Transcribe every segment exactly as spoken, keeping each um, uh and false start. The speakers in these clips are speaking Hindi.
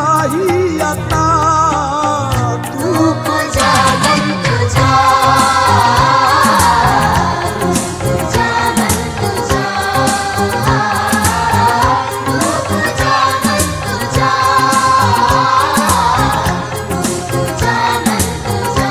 काही आता तू तुझा मन तुझा तुझा मन तुझा तुझा मन तुझा तुझा मन तुझा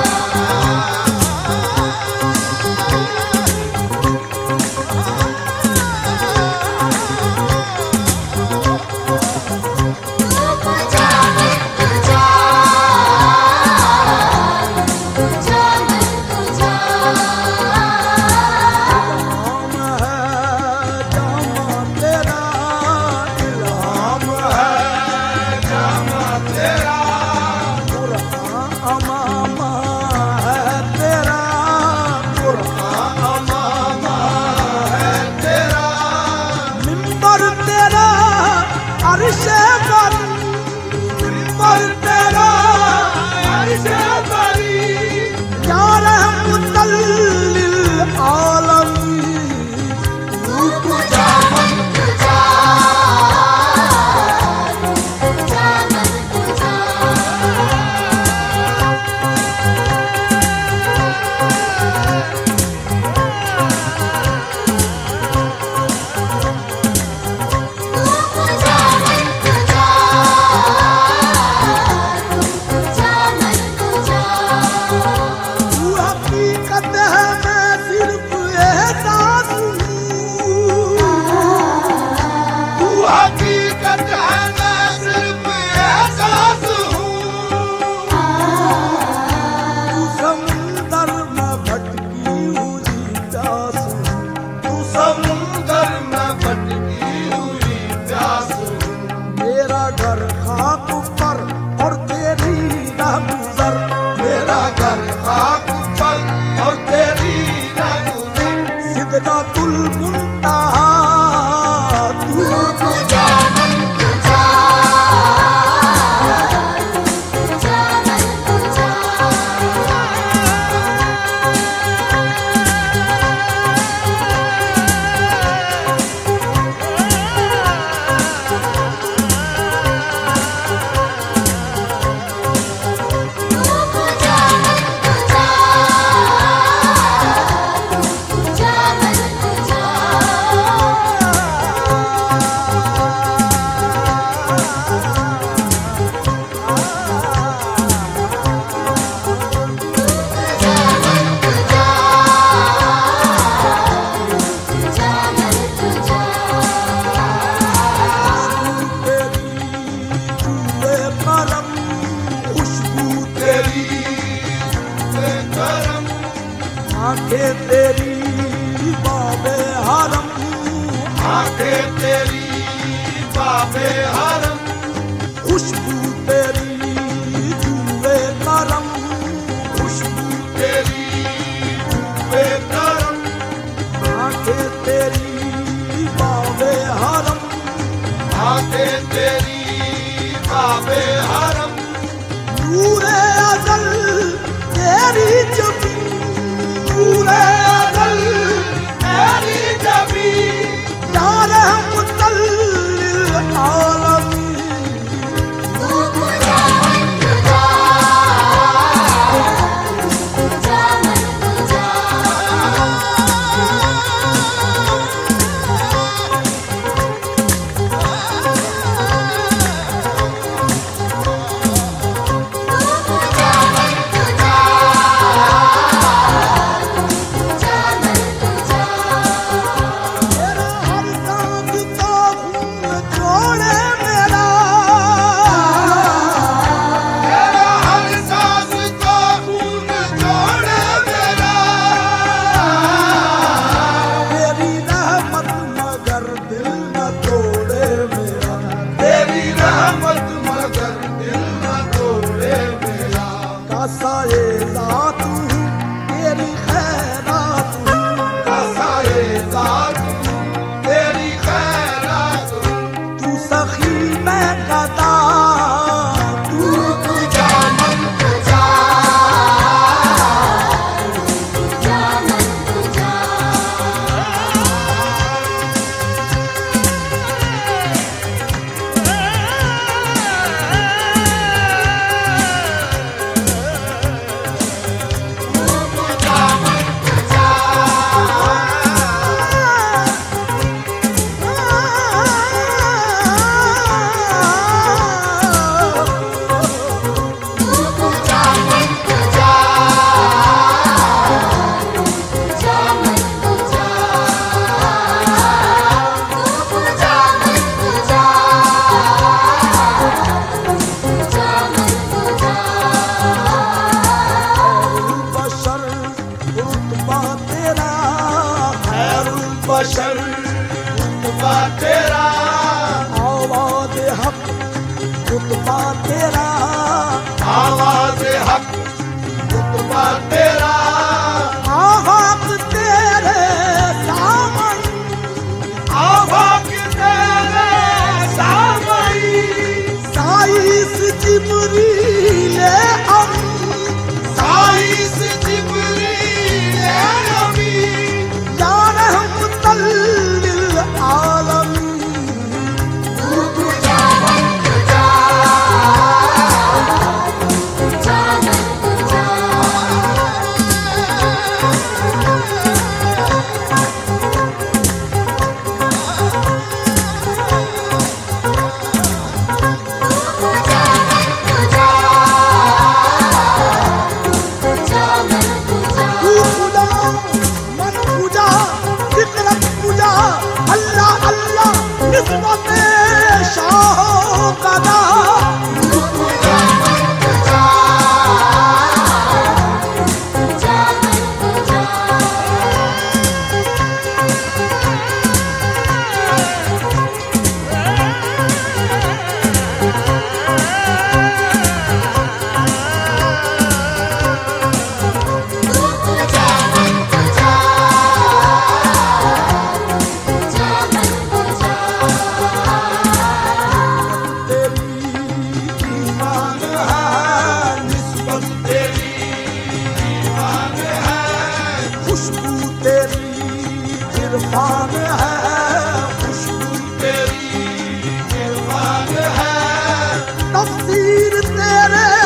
आंखें तेरी बाबे हरम, आंखें तेरी बाबे हरम, खुशबू तेरी जुए करम, खुशबू तेरी जुए करम, आंखें तेरी बाबे हरम, आंखें तेरी बाबे हरम, नूरे अज़ल तेरी जबी, नूरे अज़ल तेरी जबी, या रहमतुल आलमीन। रुतबा तेरा, आवाज हक रुतबा तेरा, आवाज तेरे सामन, आवाज तेरे सामई, साइस जिबरील अमीन, साइस जिब्रील अमीन, या रहमतल लिल आलमीन। तू तुझा मन तुझा, तुझा मन तुझा, तुझा मन तुझा, तुझा मन तुझा, तू खुदा मन पूजा, फितरत पूजा, अल्लाह अल्लाह निस्बत शाह कदा। तुझा मन तुझा, तुझा मन तुझा, तुझा मन तुझा, तुझा मन तुझा, तेरी ईमान है, निस्बत तेरी ईमान है, खुशबू तेरी इरफान है, खुशबू तेरी इरफान है, तफसीर तेरे